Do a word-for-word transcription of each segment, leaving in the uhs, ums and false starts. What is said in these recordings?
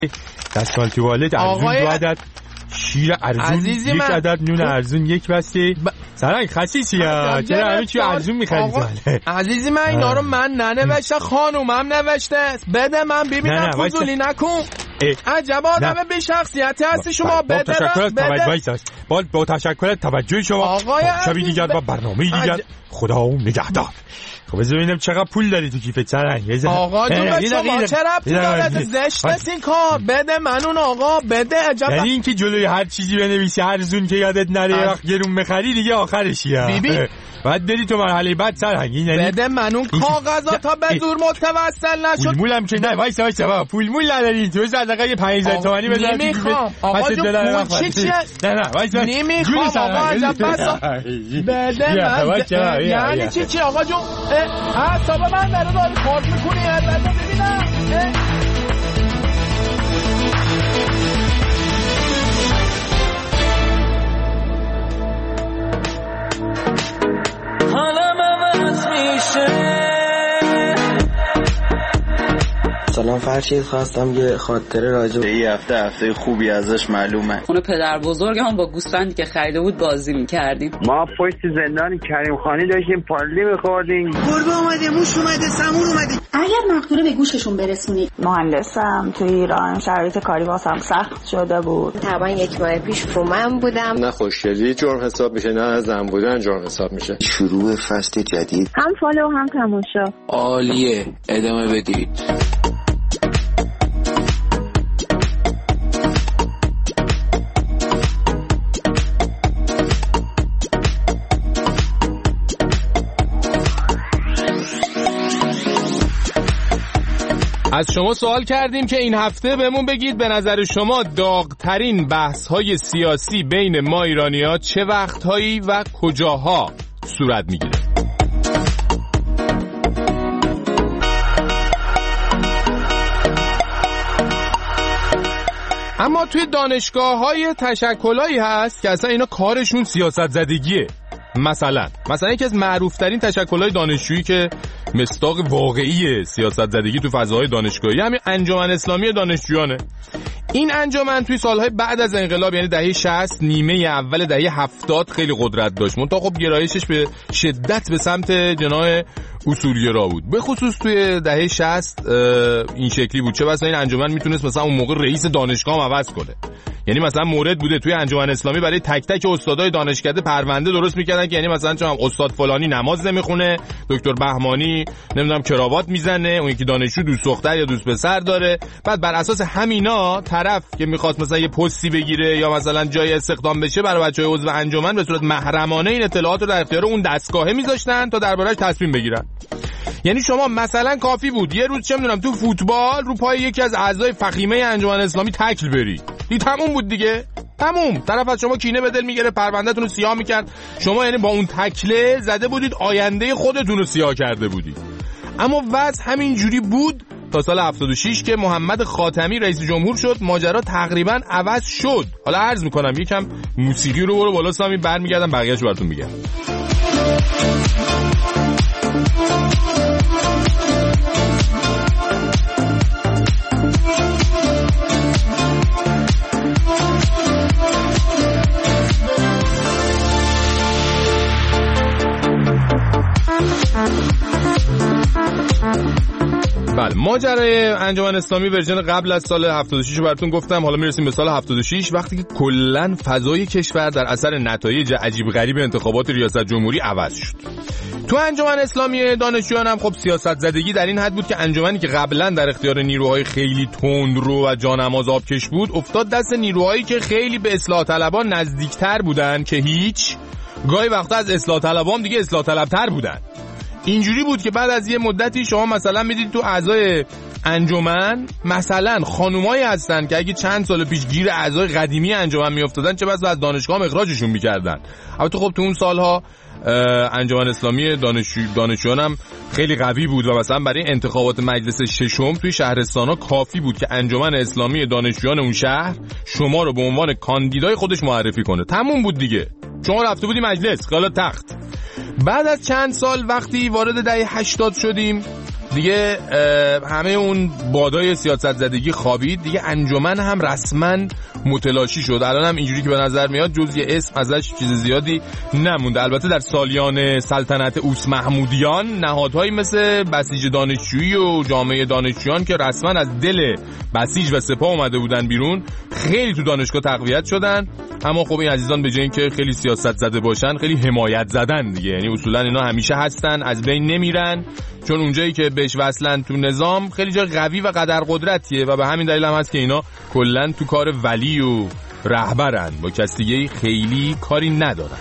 دستمال توالت ارزون دو عدد، شیر ارزون یک من. عدد، نون ارزون یک بسته. ب... سرنگ خسیسی ها چرا همه چی ارزون میخرید؟ عزیزی من اینا رو من ننوشته، خانومم نوشته. بده من ببینم، فضولی نکن. عجب آدم بی شخصیتی هستی شما. بده با تشکر از توجه با, با تشکر از توجه شما. شبی دیگر و برنامه دیگر. خدا نگهدار. خب بذار ببینم چقدر پول داری تو کیفت سرنگ. آقا جون به شما چه ربطی داره؟ زشت است این کار. بده من اون آقا بده. عجب یعنی اینکه جلوی هر چیزی بنویسی ارزون که یادت نره وقت گرون بخری دیگه آخرشیه. ببین بعد بری تو مرحله بعد سرنگ. یعنی بده من اون کاغذا تا به زور متوسل نشد. پول مولم که نه وایس وایس بابا پول مول نداری تو صدقه یه پنج هزار تومانی بذار. نمیخوام آقا جون پول چی چیه؟ نه نه وایس نمیخوام آقا عجب بسا. بده من یعنی چی چی آقا جون؟ حساب من داره داری کار میکنی البته ببینم. حالم عوض میشه. سلام فرشید، خواستم یه خاطره راجع به یه هفته هفته خوبی ازش معلومه. خونه پدر بزرگم با گوسفندی که خریده بود بازی میکردیم. ما پشت زندان کریم خانی داشتیم پارلی میخوردیم. گربه اومده، موش اومده، سمور اومده. اگر مقدور به گوششون برسونید. مهندسم تو ایران، شرایط کاری واسم سخت شده بود. طبعا یک ماه پیش رو من بودم. نه خوشگلی جرم حساب میشه، نه زن بودن جرم حساب میشه. شروع فصل جدید. هم فالو هم تماشا. عالیه، ادامه بدید. از شما سوال کردیم که این هفته بهمون بگید به نظر شما داغ‌ترین بحث‌های سیاسی بین ما ایرانی‌ها چه وقت‌هایی و کجاها صورت می‌گیره. اما توی دانشگاه‌های تشکلایی هست که اصلا اینا کارشون سیاست زدگیه. مثلا مثلا یکی از معروف‌ترین تشکل‌های دانشجویی که مصداق واقعی سیاست زدگی تو فضاهای دانشگاهی همین انجمن اسلامی دانشجویانه. این انجمن توی سالهای بعد از انقلاب یعنی دهه شصت نیمه اول دهه هفتاد خیلی قدرت داشت. منتها خب گرایشش به شدت به سمت جناح اصولگرا بود. به خصوص توی دهه شصت این شکلی بود. چه بسا این انجمن میتونست مثلا اون موقع رئیس دانشگاه هم عوض کنه. یعنی مثلا مورد بوده توی انجمن اسلامی برای تک تک استادای دانشکده پرونده درست میکردن که یعنی مثلا چون استاد فلانی نماز نمیخونه، دکتر بهمانی نمیدونم کراوات میزنه، اون یکی دانشجو دوست دختر یا دوست پسر داره. بعد بر اساس همینا طرف که میخواست مثلا یه پستی بگیره یا مثلا جای استخدام بشه برای بچهای عضو انجمن به صورت محرمانه این اطلاعات رو در اختیار اون دستگاهه میذاشتن تا دربارش تصمیم بگیرن. یعنی شما مثلا کافی بود یه روز چه میدونم تو فوتبال رو پای یکی از اعضای فخیمه انجمن اسلامی تکل بری، این تموم بود دیگه، تموم. طرف از شما کینه به دل میگیره، پروندهتون رو سیاه میکرد. شما یعنی با اون تکله زده بودید آینده خودتون رو سیاه کرده بودید. اما وضع همین جوری بود تا سال هفتاد و شش که محمد خاتمی رئیس جمهور شد. ماجرا تقریبا عوض شد. حالا عرض میکنم یکم موسیقی رو برو بالا سامی، برمیگردم بقیه‌اشو براتون میگم. بله، ماجرای انجمن اسلامی ورژن قبل از سال هفتاد و شش رو براتون گفتم. حالا میرسیم به سال هفتاد و شش وقتی که کلاً فضای کشور در اثر نتایج عجیب غریب انتخابات ریاست جمهوری عوض شد. تو انجمن اسلامی دانشجویان هم خب سیاست زدگی در این حد بود که انجمنی که قبلا در اختیار نیروهای خیلی تندرو و جانماز آبکش بود افتاد دست نیروهایی که خیلی به اصلاح طلبان نزدیکتر بودن که هیچ، گاهی وقتا از اصلاح طلبان دیگه اصلاح طلبتر بودن. اینجوری بود که بعد از یه مدتی شما مثلا میدید تو اعضای انجمن مثلا خانومایی هستن که اگه چند سال پیش گیر اعضای قدیمی انجمن میافتادن چه بس از دانشگاه هم اخراجشون میکردن. البته خب تو اون سالها انجمن اسلامی دانشجو دانشجویان هم خیلی قوی بود و مثلا برای انتخابات مجلس ششم توی شهرستانا کافی بود که انجمن اسلامی دانشجویان اون شهر شما رو به عنوان کاندیدای خودش معرفی کنه. تموم بود دیگه، شما رفته بودی مجلس، خیال تخت. بعد از چند سال وقتی وارد دهه هشتاد شدیم دیگه همه اون بادای سیاست زدگی خوابید، دیگه انجمن هم رسما متلاشی شد. الان هم اینجوری که به نظر میاد جز یه اسم ازش چیز زیادی نمونده. البته در سالیان سلطنت اوس محمودیان نهادهایی مثل بسیج دانشجویی و جامعه دانشجویان که رسما از دل بسیج و سپاه اومده بودن بیرون خیلی تو دانشگاه تقویت شدن. اما خب این عزیزان به جای اینکه خیلی سیاست زده باشن خیلی حمایت زدن دیگه، یعنی اصولا اینا همیشه هستن، از بین نمیرن، چون اونجایی که بهش وصلن تو نظام خیلی جا قوی و قدر قدرتیه و به همین دلیل هم هست که اینا کلا تو کار ولی و رهبرن، با کسی دیگه خیلی کاری ندارن.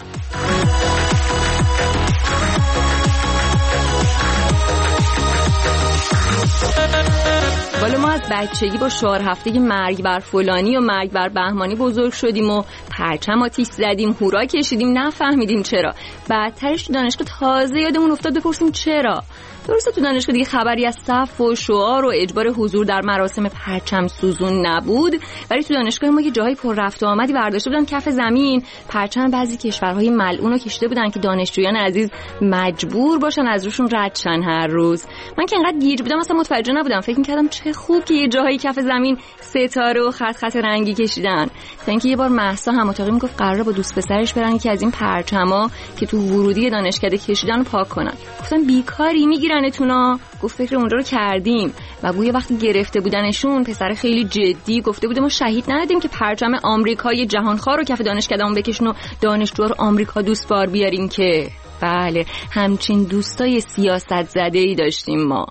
والا ما از بچگی با شعار هفته مرگ بر فلانی و مرگ بر بهمانی بزرگ شدیم و پرچم آتیش زدیم، هورا کشیدیم، نفهمیدیم چرا. بعدترش تو دانشگاه تازه یادمون افتاد بپرسیم چرا. درسته تو دانشگاه دیگه خبری از صف و شعار و اجبار حضور در مراسم پرچم سوزون نبود، ولی تو دانشگاه ما یه جایی پر رفت و آمدی برداشته بودن کف زمین، پرچم بعضی کشورهای ملعون رو کشیده بودن که دانشجویان عزیز مجبور باشن از روشون رد شن هر روز. من که انقدر گیج بودم اصلا متوجه نبودم، فکر می‌کردم چه خوب که یه جایی کف زمین ستاره و خط خط رنگی کشیدن. تا اینکه یه بار مهسا هم اتاقی میگفت قراره با دوست پسرش برن یکی از این پرچما که تو ورودی دانشکده کشیدن پاک کنن. گفتم بیکاری میگیرنتونا. گفت فکر اونجا رو کردیم و گویا وقتی گرفته بودنشون پسر خیلی جدی گفته بود ما شهید ندادیم که پرچم آمریکای جهانخوار رو کف دانشکدهمون بکشن و دانشجوها رو آمریکا دوست بار بیاریم که بله همچین دوستای سیاست زده‌ای داشتیم ما.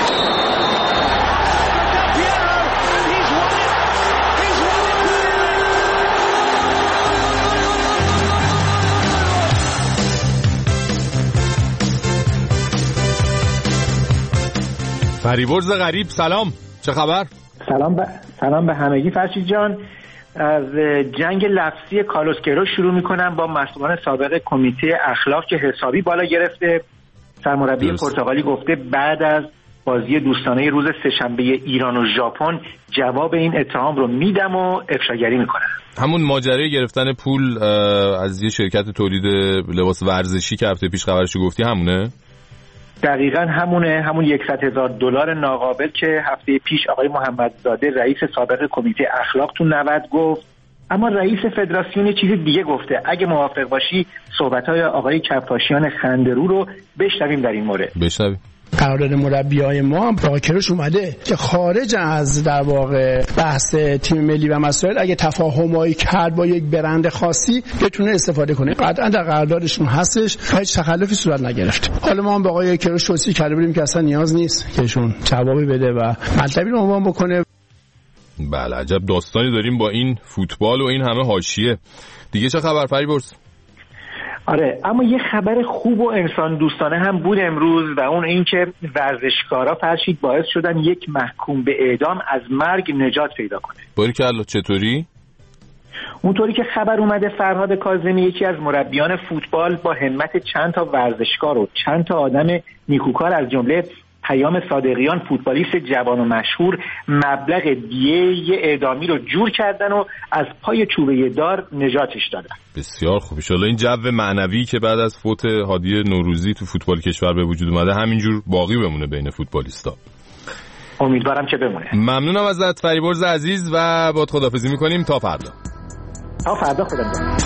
فریبرز غریب سلام، چه خبر؟ سلام به سلام به همگی. فرشید جان، از جنگ لفظی کارلوس کیروش شروع میکنم با مسئولان سابق کمیته اخلاق که حسابی بالا گرفته. سرمربی پرتغالی گفته بعد از بازی دوستانه روز سه‌شنبه ایران و ژاپن جواب این اتهام رو میدم و افشاگری میکنم. همون ماجرای گرفتن پول از یه شرکت تولید لباس ورزشی که هفته پیش خبرشو گفتی همونه؟ دقیقاً همونه، همون صد هزار دلار ناقابل که هفته پیش آقای محمدزاده رئیس سابق کمیته اخلاق تو نود گفت. اما رئیس فدراسیون یه چیز دیگه گفته. اگه موافق باشی صحبت‌های آقای کفاشیان خندرو رو بشنویم در این مورد. بشنویم. قرارداد مربیای ما با کیروش اومده که خارج از در واقع بحث تیم ملی و مسائل اگه تفاهمایی کرد با یک برند خاصی بتونه استفاده کنه. قطعا در قراردادشون هستش، هیچ تخلفی صورت نگرفت. حالا ما هم با آقای کیروش توصیه کرده بودیم که اصلا نیاز نیست که ایشون جوابی بده و مطلبی رو عنوان بکنه. بله عجب داستانی داریم با این فوتبال و این همه حاشیه. دیگه چه خبر فریبرز؟ آره، اما یه خبر خوب و انسان دوستانه هم بود امروز و اون این که ورزشکارا فرشید باعث شدن یک محکوم به اعدام از مرگ نجات پیدا کنه. باریکلا. چطوری؟ اونطوری که خبر اومده فرهاد کاظمی یکی از مربیان فوتبال با همت چند تا ورزشکار و چند تا آدم نیکوکار از جمله پیام صادقیان فوتبالیست جوان و مشهور مبلغ دیه اعدامی رو جور کردن و از پای چوبه دار نجاتش دادن. بسیار خوب. ان شاءالله این جو معنوی که بعد از فوت هادی نوروزی تو فوتبال کشور به وجود اومده همینجور باقی بمونه بین فوتبالیستا. امیدوارم که بمونه. ممنونم ازت فریبرز عزیز و باهات خداحافظی می‌کنیم تا فردا. تا فردا خدا نگهدار.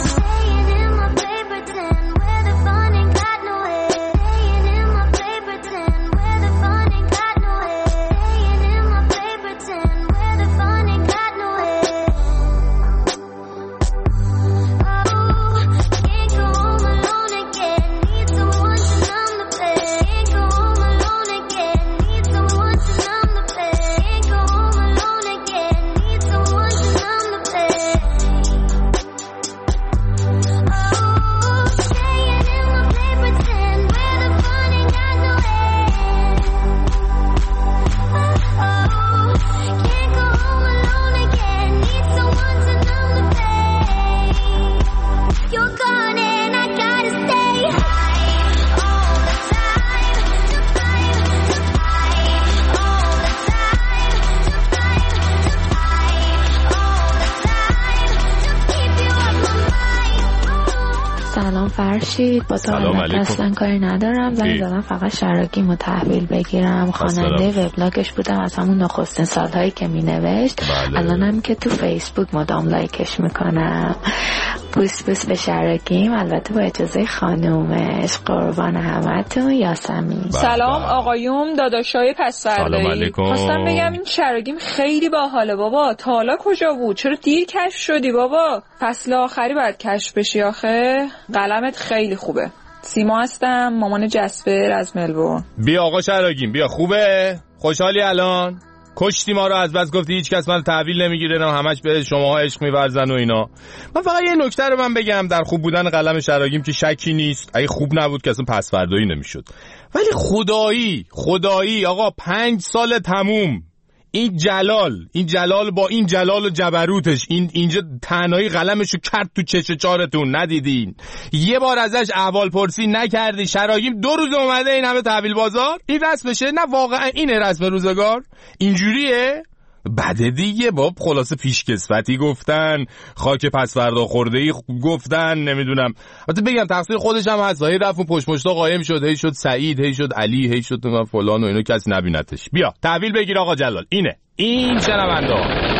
فرشید، با تو اصلا کاری ندارم. زنگ زدم فقط شراگیمو تحویل بگیرم. خواننده وبلاگش بودم از همون نخستین سالهایی که مینوشت. بله. الانم که تو فیسبوک مدام لایکش میکنم. بوس بوس به شراگیم، البته با اجازه خانومش. قربان همتون. یاسمین. سلام آقایون، داداشای پس فردایی. خواستم بگم این شراگیم خیلی باحاله بابا. تا حالا کجا بود؟ چرا دیر کشف شدی بابا؟ فصل آخری باید کشف بشی آخه. قلمت خیلی خوبه. سیما هستم، مامان جسپر از ملبورن. بیا آقا شراگیم بیا. خوبه؟ خوشحالی الان؟ کشتی ما رو از بس گفتی هیچ کس من تحویل نمیگیره، نه همش به شماها عشق می‌ورزن و اینا. من فقط یه نکته رو من بگم در خوب بودن قلم شراگیم که شکی نیست. اگه خوب نبود که اصلا پس فردایی نمیشد. ولی خدایی خدایی آقا پنج سال تموم این جلال این جلال با این جلال و جبروتش این اینجا تنهایی قلمشو کرد تو چش چارتون ندیدین؟ یه بار ازش احوال پرسی نکردی؟ شراگیم دو روز اومده این همه تحویل بازار. این رسمشه؟ نه واقعا اینه رسم روزگار؟ اینجوریه؟ بده دیگه باب. خلاصه پیشکسوتی گفتن، خاک پس فردا خورده‌ای گفتن، نمیدونم. البته بگم تقصیر خودش هم هست. هی رفت و پشت پشتا قایم شد، هی شد سعید، هی شد علی، هی شد فلان و اینو کسی نبینتش. بیا تحویل بگیر آقا جلال. اینه این شنونده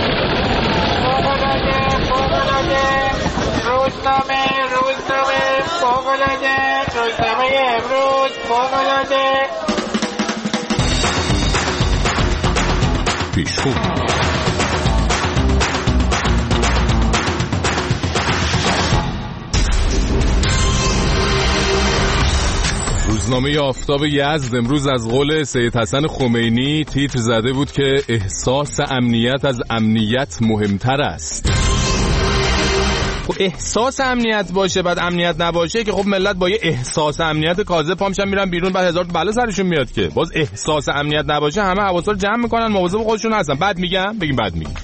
روزنامه روزنامه فوق‌العاده روزنامه امروز فوق‌العاده پیشخون. روزنامه آفتاب یزد امروز از قول سید حسن خمینی تیتر زده بود که احساس امنیت از امنیت مهمتر است. خب احساس امنیت باشه بعد امنیت نباشه که خب ملت با یه احساس امنیت کاذب پامشن میرن بیرون، بعد هزار تا بلا سرشون میاد. که باز احساس امنیت نباشه همه حواسا رو جمع میکنن، مواظب خودشون هستن. بعد میگم بگیم بعد میگیم.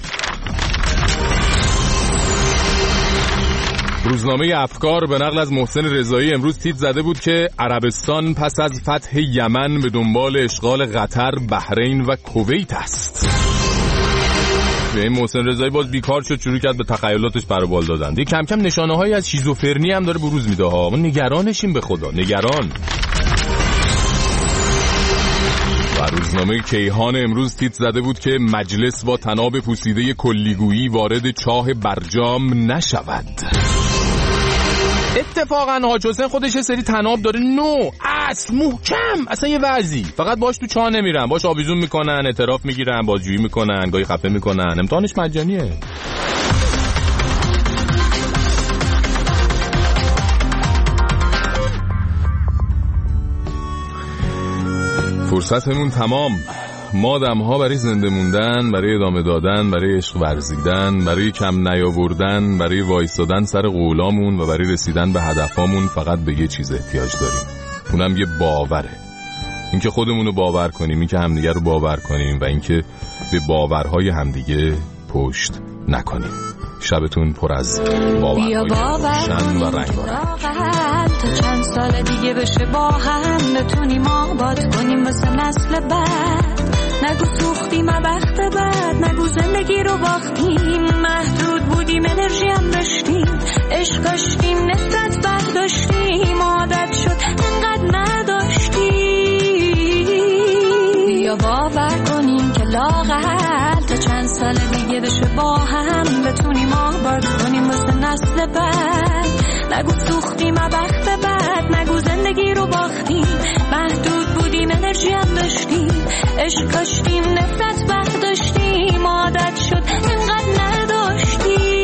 روزنامه افکار به نقل از محسن رضایی امروز تیتر زده بود که عربستان پس از فتح یمن به دنبال اشغال قطر، بحرین و کویت است. به این محسن رضایی باز بیکار شد، شروع کرد به تخیلاتش پر و بال دادن. دیگه کم کم نشانه‌هایی از شیزوفرنی هم داره بروز میده ها. ما نگرانشیم به خدا، نگران. و روزنامه کیهان امروز تیتر زده بود که مجلس با طناب پوسیده کلیگویی وارد چاه برجام نشود. اتفاقا حاج حسین خودش یه سری طناب داره نو اصل محکم، اصلا یه وضعی، فقط باش تو چاه نمیرن، باش آویزون میکنن، اعتراف میگیرن، بازجویی میکنن، گاهی خفه میکنن، امتحانش مجانیه. فرصتمون تمام. ما آدم‌ها برای زنده موندن، برای ادامه دادن، برای عشق ورزیدن، برای کم نیاوردن، برای وایستادن سر قولامون و برای رسیدن به هدفامون فقط به یه چیز احتیاج داریم. اونم یه باوره. اینکه خودمونو باور کنیم، اینکه همدیگه رو باور کنیم و اینکه به باورهای همدیگه پشت نکنیم. شبتون پر از باورهای روشن و رنگارنگ. تا چند سال دیگه بشه با هم بتونیم آباد کنیم واسه نسل بعد. نگو سوختیم وقت بعد، نگو زندگی رو باختیم، محدود بودیم انرژی هم داشتیم، عشق داشتیم نفرت برداشتیم، عادت شد انقدر نداشتیم. بیا باور کنیم که لااقل تا چند سال دیگه بشه با هم بتونیم آباد کنیم واسه نسل بعد. نگو سوختیم وقت بعد، نگو زندگی رو باختیم، محدود بودیم انرژی هم داشتیم، عشق داشتیم نفرت برداشتیم، عادت شد انقدر نداشتیم.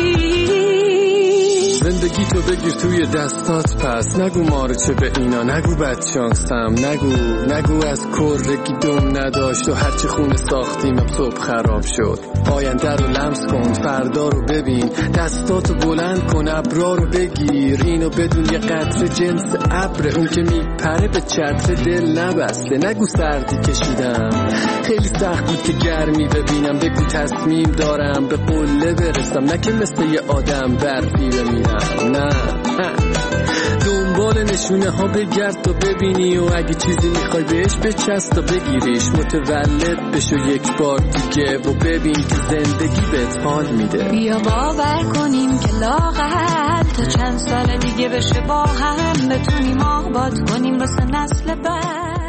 زندگی تو بگیر توی دستات پس، نگو مارچه به اینا، نگو بدشانسم، نگو نگو از کرگی دم نداشت و هرچی خونه ساختیم صبح خراب شد. آینده رو لمس کن، فردا رو ببین، دستاتو بلند کن، ابرا رو بگیر، اینو بدون یه قطره جنس ابر، اون که میپره به چتر دل نبسته. نگو سردی کشیدم خیلی سخت بود که گرمی ببینم، بگو تصمیم دارم به قله برسم، نه که مثل یه آدم برفی بمیرم. نه دنبال نشونه ها بگرد تا ببینی، و اگه چیزی میخوای بهش بچست تا بگیریش. متولد بشو یک بار دیگه و ببین که زندگی بهت حال میده. بیا باور کنیم که لااقل تا چند سال دیگه بشه با هم بتونیم آباد کنیم واسه نسل بعد.